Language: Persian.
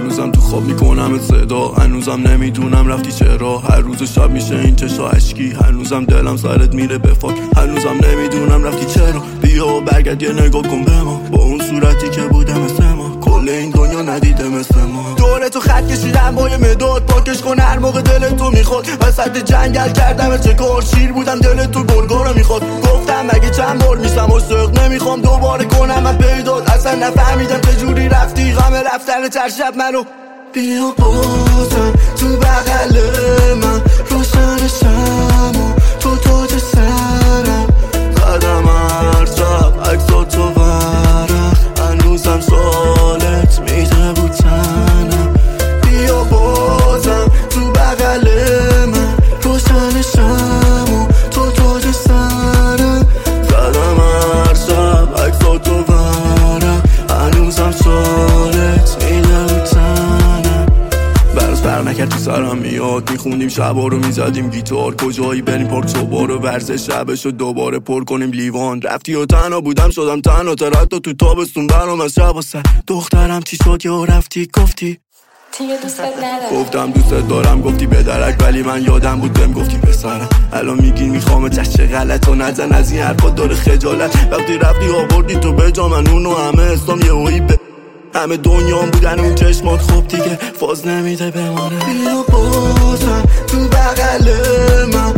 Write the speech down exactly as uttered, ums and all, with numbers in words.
هنوزم تو خواب میکنم صدا، هنوزم نمیدونم رفتی چرا. هر روز شب میشه این چشا اشکی، هنوزم دلم سرت میره به فاک، هنوزم نمیدونم رفتی چرا. بیا و برگرد یه نگاه کن به ما، با اون صورتی که بوده مثل ما، کل این دنیا ندیده مثل ما. دور تو خط کشیدم با یه مداد، پاکش کن هر موقع دل تو میخواد. وسط جنگل کردم چه کار، شیر بودم دل تو گرگا رو میخواد. گفتم مگه چند بار میشم عاشق، نمیخوام دوباره کنم من پیدات. اصلا نفهمیدم چجوری رفتی، غم رفتن هر شب منو. بیا بازم تو بغل من، روشن شم و تو تاج سرم. قدم هر شب عکساتو ورق، هنوزم سالت میده بود تنم. بیا بازم تو بغل من، روشن شم و تو تاج سرم. قدم هر شب عکساتو ورق، هنوزم سالت میده بود تنم. برس بر نکرد تو سرم میاد، میخوندیم شبا رو میزدیم گیتار. کجایی بریم پارک صبح رو ورزش شبشو دوباره پر کنیم لیوان. رفتی و تنها بودم شدم تنها تر، حتی تو تابستون برام از شب و سر. دخترم چی شد یا رفتی گفتی دیگه دوست ندارم. گفتم دوست دارم گفتی به درک، ولی من یادم بود بهم گفتی پسرم. الان میگی میخوام چه غلط و نزن از این حرفا داره خجالت. وقتی رفتی آوردی تو به جا من اونو همه اسلام یه هایی به همه دنیا بودن اون چشمات، خب دیگه فاز نمیده بمانه. بیا بازم تو بغل من،